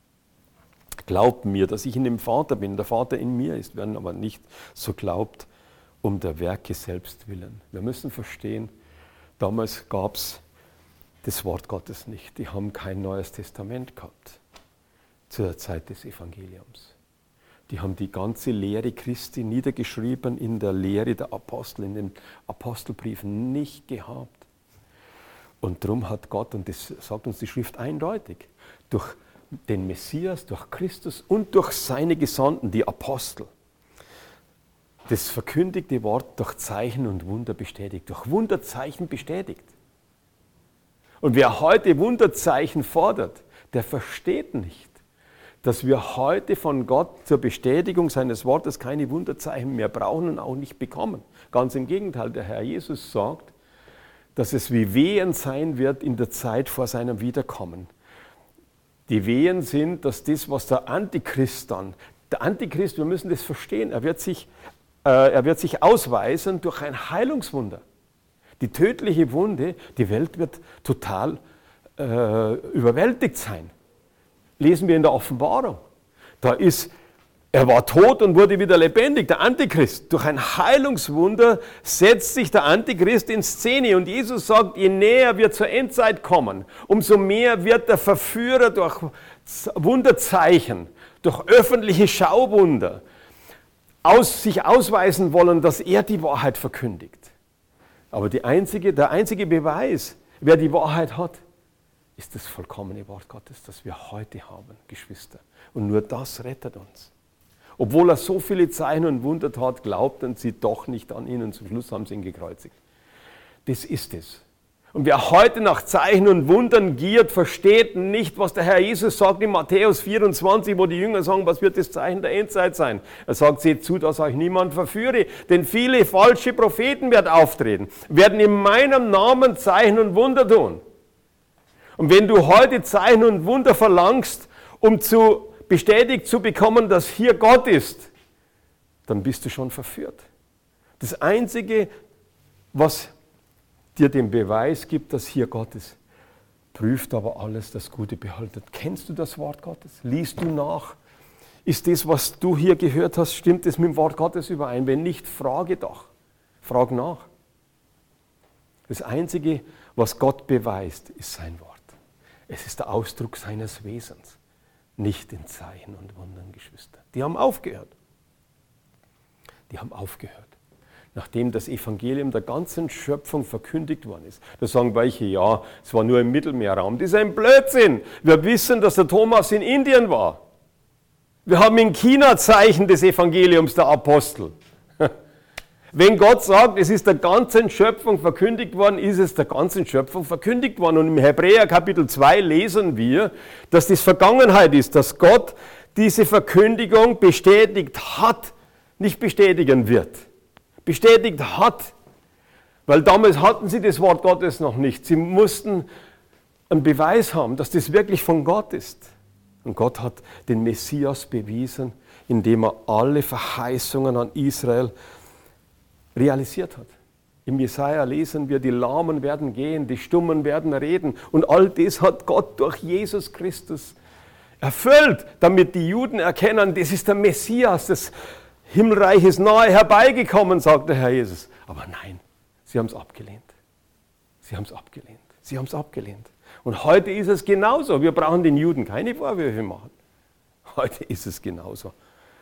Glaubt mir, dass ich in dem Vater bin, der Vater in mir ist, werden aber nicht so glaubt, um der Werke selbst willen. Wir müssen verstehen, damals gab es das Wort Gottes nicht. Die haben kein Neues Testament gehabt zu der Zeit des Evangeliums. Die haben die ganze Lehre Christi niedergeschrieben in der Lehre der Apostel, in den Apostelbriefen nicht gehabt. Und darum hat Gott, und das sagt uns die Schrift eindeutig, durch den Messias, durch Christus und durch seine Gesandten, die Apostel, das verkündigte Wort durch Zeichen und Wunder bestätigt, durch Wunderzeichen bestätigt. Und wer heute Wunderzeichen fordert, der versteht nicht, dass wir heute von Gott zur Bestätigung seines Wortes keine Wunderzeichen mehr brauchen und auch nicht bekommen. Ganz im Gegenteil, der Herr Jesus sagt, dass es wie Wehen sein wird in der Zeit vor seinem Wiederkommen. Die Wehen sind, dass das, was der Antichrist, wir müssen das verstehen, er wird sich ausweisen durch ein Heilungswunder. Die tödliche Wunde, die Welt wird total überwältigt sein. Lesen wir in der Offenbarung. Er war tot und wurde wieder lebendig, der Antichrist. Durch ein Heilungswunder setzt sich der Antichrist in Szene. Und Jesus sagt, je näher wir zur Endzeit kommen, umso mehr wird der Verführer durch Wunderzeichen, durch öffentliche Schauwunder sich ausweisen wollen, dass er die Wahrheit verkündigt. Aber der einzige Beweis, wer die Wahrheit hat, ist das vollkommene Wort Gottes, das wir heute haben, Geschwister. Und nur das rettet uns. Obwohl er so viele Zeichen und Wunder tat, glaubten sie doch nicht an ihn und zum Schluss haben sie ihn gekreuzigt. Das ist es. Und wer heute nach Zeichen und Wundern giert, versteht nicht, was der Herr Jesus sagt in Matthäus 24, wo die Jünger sagen, was wird das Zeichen der Endzeit sein? Er sagt, seht zu, dass euch niemand verführe, denn viele falsche Propheten werden auftreten, werden in meinem Namen Zeichen und Wunder tun. Und wenn du heute Zeichen und Wunder verlangst, um bestätigt zu bekommen, dass hier Gott ist, dann bist du schon verführt. Das Einzige, was dir den Beweis gibt, dass hier Gott ist, prüft aber alles, das Gute behaltet. Kennst du das Wort Gottes? Liest du nach? Ist das, was du hier gehört hast, stimmt es mit dem Wort Gottes überein? Wenn nicht, frage doch. Frag nach. Das Einzige, was Gott beweist, ist sein Wort. Es ist der Ausdruck seines Wesens. Nicht in Zeichen und Wundern, Geschwister. Die haben aufgehört. Die haben aufgehört. Nachdem das Evangelium der ganzen Schöpfung verkündigt worden ist. Da sagen welche, ja, es war nur im Mittelmeerraum. Das ist ein Blödsinn. Wir wissen, dass der Thomas in Indien war. Wir haben in China Zeichen des Evangeliums der Apostel. Wenn Gott sagt, es ist der ganzen Schöpfung verkündigt worden, ist es der ganzen Schöpfung verkündigt worden. Und im Hebräer Kapitel 2 lesen wir, dass das Vergangenheit ist, dass Gott diese Verkündigung bestätigt hat, nicht bestätigen wird. Bestätigt hat, weil damals hatten sie das Wort Gottes noch nicht. Sie mussten einen Beweis haben, dass das wirklich von Gott ist. Und Gott hat den Messias bewiesen, indem er alle Verheißungen an Israel realisiert hat. Im Jesaja lesen wir, die Lahmen werden gehen, die Stummen werden reden. Und all das hat Gott durch Jesus Christus erfüllt, damit die Juden erkennen, das ist der Messias, das Himmelreich ist nahe herbeigekommen, sagt der Herr Jesus. Aber nein, sie haben es abgelehnt. Sie haben es abgelehnt. Sie haben es abgelehnt. Und heute ist es genauso. Wir brauchen den Juden keine Vorwürfe machen. Heute ist es genauso.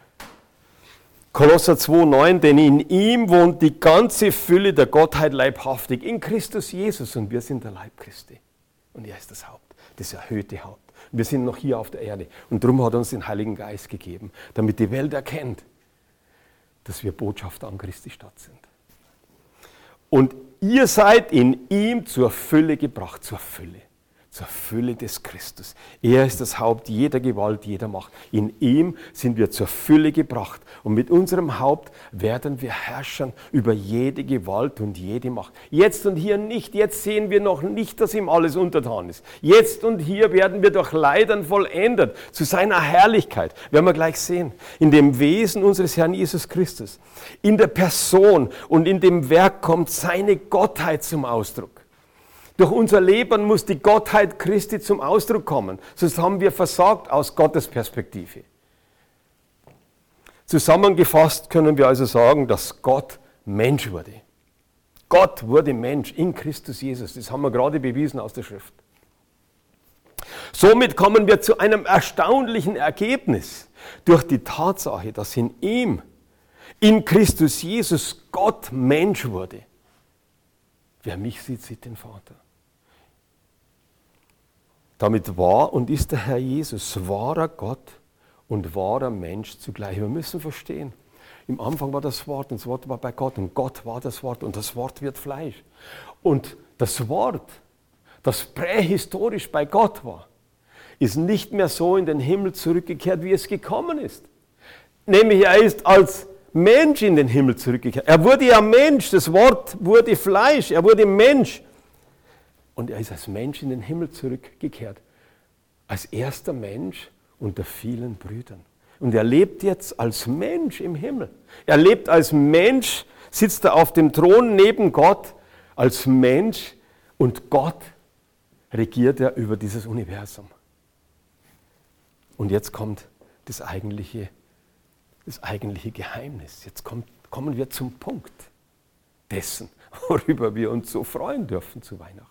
Kolosser 2,9, denn in ihm wohnt die ganze Fülle der Gottheit leibhaftig, in Christus Jesus. Und wir sind der Leib Christi. Und er ist das Haupt, das erhöhte Haupt. Wir sind noch hier auf der Erde. Und darum hat er uns den Heiligen Geist gegeben, damit die Welt erkennt, dass wir Botschafter an Christi Stadt sind. Und ihr seid in ihm zur Fülle gebracht, zur Fülle des Christus. Er ist das Haupt jeder Gewalt, jeder Macht. In ihm sind wir zur Fülle gebracht. Und mit unserem Haupt werden wir herrschen über jede Gewalt und jede Macht. Jetzt und hier nicht. Jetzt sehen wir noch nicht, dass ihm alles untertan ist. Jetzt und hier werden wir durch Leiden vollendet zu seiner Herrlichkeit. Werden wir gleich sehen. In dem Wesen unseres Herrn Jesus Christus. In der Person und in dem Werk kommt seine Gottheit zum Ausdruck. Durch unser Leben muss die Gottheit Christi zum Ausdruck kommen. Sonst haben wir versagt aus Gottes Perspektive. Zusammengefasst können wir also sagen, dass Gott Mensch wurde. Gott wurde Mensch in Christus Jesus. Das haben wir gerade bewiesen aus der Schrift. Somit kommen wir zu einem erstaunlichen Ergebnis. Durch die Tatsache, dass in ihm, in Christus Jesus, Gott Mensch wurde. Wer mich sieht, sieht den Vater. Damit war und ist der Herr Jesus wahrer Gott und wahrer Mensch zugleich. Wir müssen verstehen, im Anfang war das Wort und das Wort war bei Gott und Gott war das Wort und das Wort wird Fleisch. Und das Wort, das prähistorisch bei Gott war, ist nicht mehr so in den Himmel zurückgekehrt, wie es gekommen ist. Nämlich er ist als Mensch in den Himmel zurückgekehrt. Er wurde ja Mensch, das Wort wurde Fleisch, er wurde Mensch. Und er ist als Mensch in den Himmel zurückgekehrt. Als erster Mensch unter vielen Brüdern. Und er lebt jetzt als Mensch im Himmel. Er lebt als Mensch, sitzt er auf dem Thron neben Gott, als Mensch und Gott regiert er über dieses Universum. Und jetzt kommt das eigentliche Geheimnis. Jetzt kommen wir zum Punkt dessen, worüber wir uns so freuen dürfen zu Weihnachten.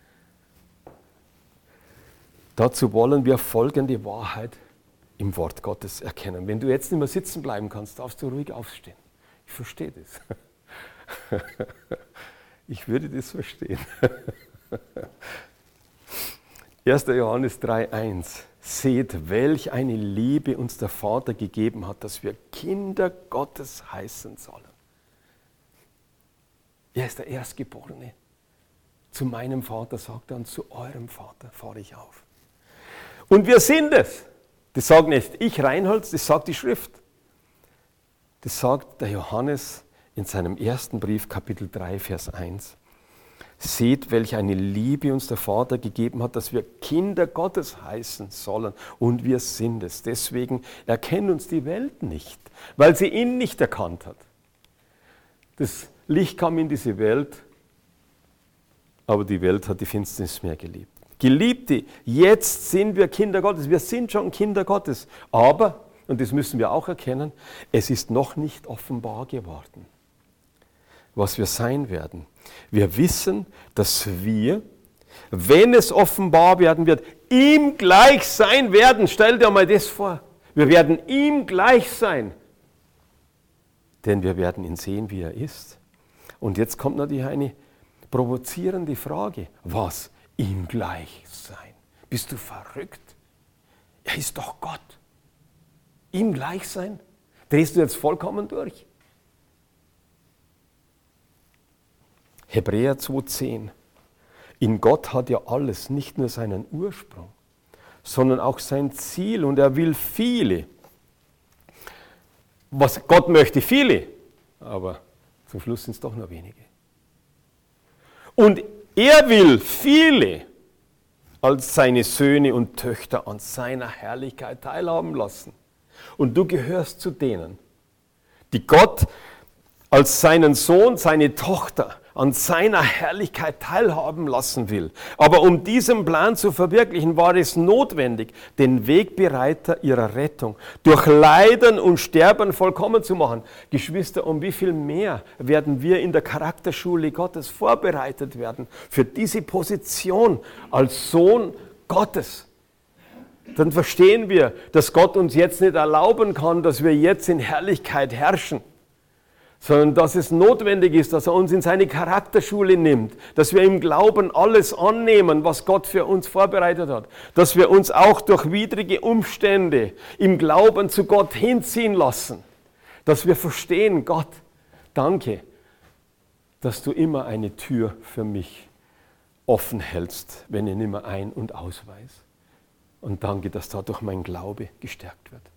Dazu wollen wir folgende Wahrheit im Wort Gottes erkennen. Wenn du jetzt nicht mehr sitzen bleiben kannst, darfst du ruhig aufstehen. Ich verstehe das. Ich würde das verstehen. 1. Johannes 3,1. Seht, welch eine Liebe uns der Vater gegeben hat, dass wir Kinder Gottes heißen sollen. Er ist der Erstgeborene. Zu meinem Vater sagt er und zu eurem Vater fahre ich auf. Und wir sind es. Das sagt nicht ich, Reinhold, das sagt die Schrift. Das sagt der Johannes in seinem ersten Brief, Kapitel 3, Vers 1. Seht, welch eine Liebe uns der Vater gegeben hat, dass wir Kinder Gottes heißen sollen. Und wir sind es. Deswegen erkennt uns die Welt nicht, weil sie ihn nicht erkannt hat. Das Licht kam in diese Welt, aber die Welt hat die Finsternis mehr geliebt. Geliebte, jetzt sind wir Kinder Gottes. Wir sind schon Kinder Gottes. Aber, und das müssen wir auch erkennen, es ist noch nicht offenbar geworden, was wir sein werden. Wir wissen, dass wir, wenn es offenbar werden wird, ihm gleich sein werden. Stell dir mal das vor. Wir werden ihm gleich sein. Denn wir werden ihn sehen, wie er ist. Und jetzt kommt natürlich eine provozierende Frage. Was? Ihm gleich sein? Bist du verrückt? Er ist doch Gott. Ihm gleich sein? Drehst du jetzt vollkommen durch? Hebräer 2,10. In Gott hat ja alles nicht nur seinen Ursprung, sondern auch sein Ziel und er will viele. Gott möchte viele, aber zum Schluss sind es doch nur wenige. Und er will viele als seine Söhne und Töchter an seiner Herrlichkeit teilhaben lassen. Und du gehörst zu denen, die Gott als seinen Sohn, seine Tochter an seiner Herrlichkeit teilhaben lassen will. Aber um diesen Plan zu verwirklichen, war es notwendig, den Wegbereiter ihrer Rettung durch Leiden und Sterben vollkommen zu machen. Geschwister, um wie viel mehr werden wir in der Charakterschule Gottes vorbereitet werden für diese Position als Sohn Gottes? Dann verstehen wir, dass Gott uns jetzt nicht erlauben kann, dass wir jetzt in Herrlichkeit herrschen, sondern dass es notwendig ist, dass er uns in seine Charakterschule nimmt, dass wir im Glauben alles annehmen, was Gott für uns vorbereitet hat, dass wir uns auch durch widrige Umstände im Glauben zu Gott hinziehen lassen, dass wir verstehen, Gott, danke, dass du immer eine Tür für mich offen hältst, wenn ich nicht mehr ein- und ausweise. Und danke, dass dadurch mein Glaube gestärkt wird.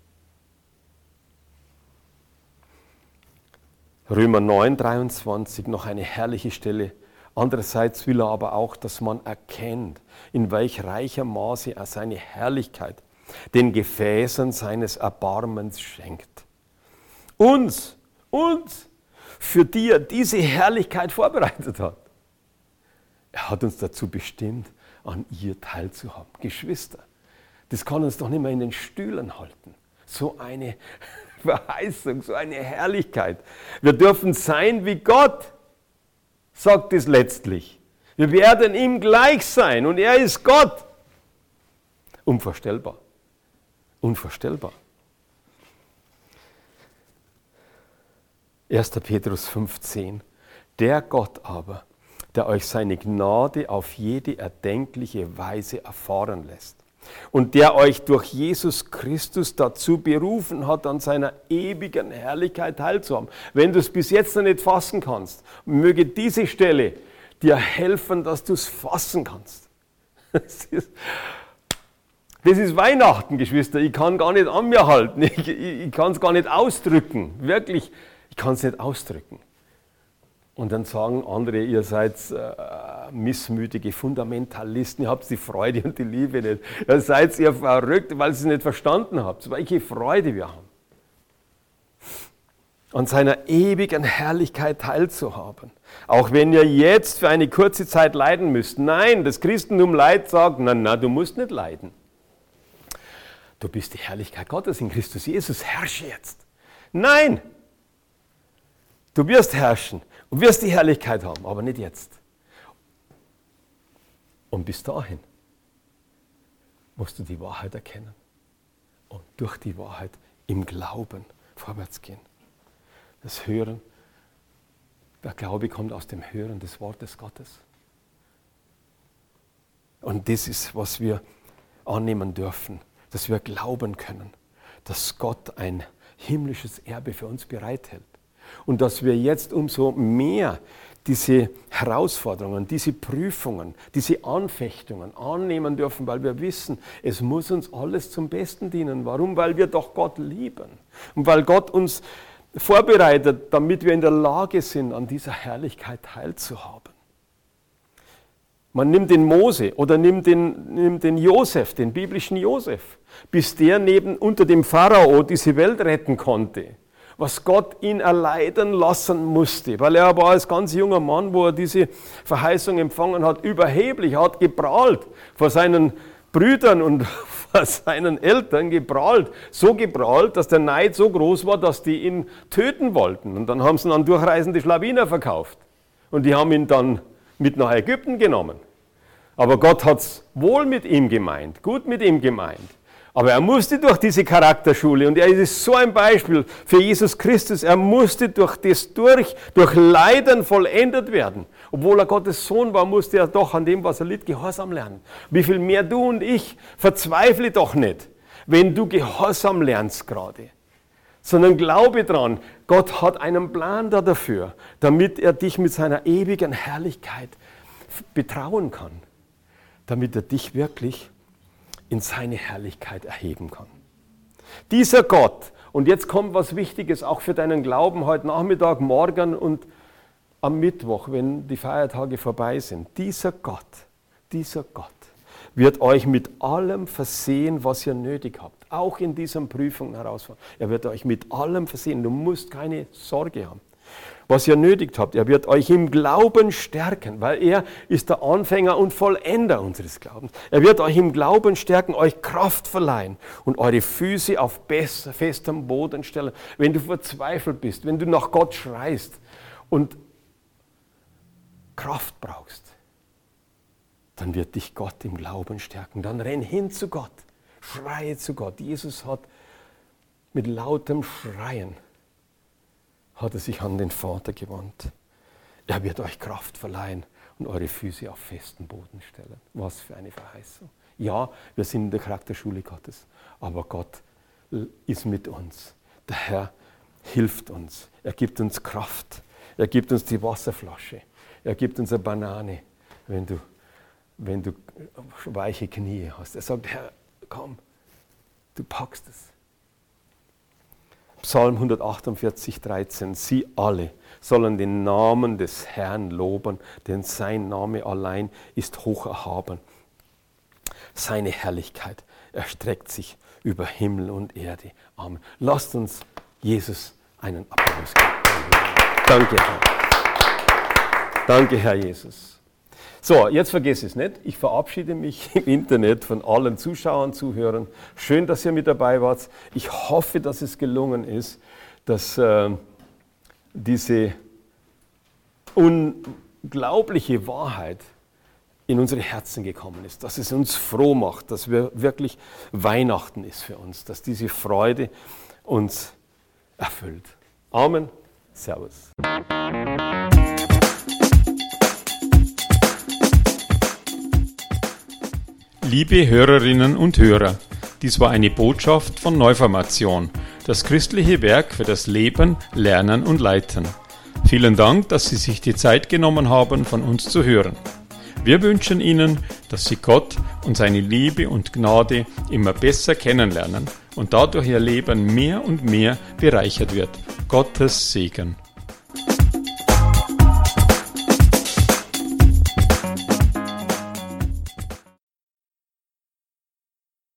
Römer 9, 23, noch eine herrliche Stelle. Andererseits will er aber auch, dass man erkennt, in welch reicher Maße er seine Herrlichkeit den Gefäßen seines Erbarmens schenkt. Uns, für die er diese Herrlichkeit vorbereitet hat. Er hat uns dazu bestimmt, an ihr teilzuhaben. Geschwister, das kann uns doch nicht mehr in den Stühlen halten. So eine Verheißung, so eine Herrlichkeit. Wir dürfen sein wie Gott, sagt es letztlich. Wir werden ihm gleich sein und er ist Gott. Unvorstellbar. Unvorstellbar. 1. Petrus 5,10. Der Gott aber, der euch seine Gnade auf jede erdenkliche Weise erfahren lässt und der euch durch Jesus Christus dazu berufen hat, an seiner ewigen Herrlichkeit teilzuhaben. Wenn du es bis jetzt noch nicht fassen kannst, möge diese Stelle dir helfen, dass du es fassen kannst. Das ist Weihnachten, Geschwister. Ich kann gar nicht an mir halten. Ich kann es gar nicht ausdrücken. Wirklich, ich kann es nicht ausdrücken. Und dann sagen andere, ihr seid missmütige Fundamentalisten, ihr habt die Freude und die Liebe nicht. Ihr seid ihr verrückt, weil ihr es nicht verstanden habt. Welche Freude wir haben, an seiner ewigen Herrlichkeit teilzuhaben. Auch wenn ihr jetzt für eine kurze Zeit leiden müsst. Nein, das Christentum sagt, na, du musst nicht leiden. Du bist die Herrlichkeit Gottes in Christus Jesus, herrsche jetzt. Nein, du wirst herrschen und wirst die Herrlichkeit haben, aber nicht jetzt. Und bis dahin musst du die Wahrheit erkennen und durch die Wahrheit im Glauben vorwärts gehen. Das Hören, der Glaube kommt aus dem Hören des Wortes Gottes. Und das ist, was wir annehmen dürfen, dass wir glauben können, dass Gott ein himmlisches Erbe für uns bereithält. Und dass wir jetzt umso mehr diese Herausforderungen, diese Prüfungen, diese Anfechtungen annehmen dürfen, weil wir wissen, es muss uns alles zum Besten dienen. Warum? Weil wir doch Gott lieben. Und weil Gott uns vorbereitet, damit wir in der Lage sind, an dieser Herrlichkeit teilzuhaben. Man nimmt den Mose oder nimmt den Josef, den biblischen Josef, bis der unter dem Pharao diese Welt retten konnte. Was Gott ihn erleiden lassen musste, weil er war als ganz junger Mann, wo er diese Verheißung empfangen hat, überheblich, er hat geprahlt vor seinen Brüdern und vor seinen Eltern, so geprahlt, dass der Neid so groß war, dass die ihn töten wollten. Und dann haben sie ihn an durchreisende Schlawiner verkauft und die haben ihn dann mit nach Ägypten genommen. Aber Gott hat es wohl mit ihm gemeint, gut mit ihm gemeint. Aber er musste durch diese Charakterschule und er ist so ein Beispiel für Jesus Christus. Er musste durch Leiden vollendet werden. Obwohl er Gottes Sohn war, musste er doch an dem, was er litt, Gehorsam lernen. Wie viel mehr du und ich, verzweifle doch nicht, wenn du Gehorsam lernst gerade. Sondern glaube dran, Gott hat einen Plan dafür, damit er dich mit seiner ewigen Herrlichkeit betrauen kann. Damit er dich wirklich in seine Herrlichkeit erheben kann. Dieser Gott, und jetzt kommt was Wichtiges auch für deinen Glauben heute Nachmittag, morgen und am Mittwoch, wenn die Feiertage vorbei sind. Dieser Gott wird euch mit allem versehen, was ihr nötig habt. Auch in diesen Prüfungen herausfordern. Er wird euch mit allem versehen. Du musst keine Sorge haben. Was ihr nötig habt. Er wird euch im Glauben stärken, weil er ist der Anfänger und Vollender unseres Glaubens. Er wird euch im Glauben stärken, euch Kraft verleihen und eure Füße auf festem Boden stellen. Wenn du verzweifelt bist, wenn du nach Gott schreist und Kraft brauchst, dann wird dich Gott im Glauben stärken. Dann renn hin zu Gott, schreie zu Gott. Jesus hat mit lautem Schreien hat er sich an den Vater gewandt. Er wird euch Kraft verleihen und eure Füße auf festen Boden stellen. Was für eine Verheißung. Ja, wir sind in der Charakterschule Gottes, aber Gott ist mit uns. Der Herr hilft uns. Er gibt uns Kraft. Er gibt uns die Wasserflasche. Er gibt uns eine Banane, wenn du weiche Knie hast. Er sagt, Herr, komm, du packst es. Psalm 148, 13. Sie alle sollen den Namen des Herrn loben, denn sein Name allein ist hoch erhaben. Seine Herrlichkeit erstreckt sich über Himmel und Erde. Amen. Lasst uns Jesus einen Applaus geben. Danke, Herr. Danke, Herr Jesus. So, jetzt vergiss es nicht. Ich verabschiede mich im Internet von allen Zuschauern, Zuhörern. Schön, dass ihr mit dabei wart. Ich hoffe, dass es gelungen ist, dass diese unglaubliche Wahrheit in unsere Herzen gekommen ist, dass es uns froh macht, dass wir wirklich Weihnachten ist für uns, dass diese Freude uns erfüllt. Amen. Servus. Liebe Hörerinnen und Hörer, dies war eine Botschaft von Neuformation, das christliche Werk für das Leben, Lernen und Leiten. Vielen Dank, dass Sie sich die Zeit genommen haben, von uns zu hören. Wir wünschen Ihnen, dass Sie Gott und seine Liebe und Gnade immer besser kennenlernen und dadurch Ihr Leben mehr und mehr bereichert wird. Gottes Segen.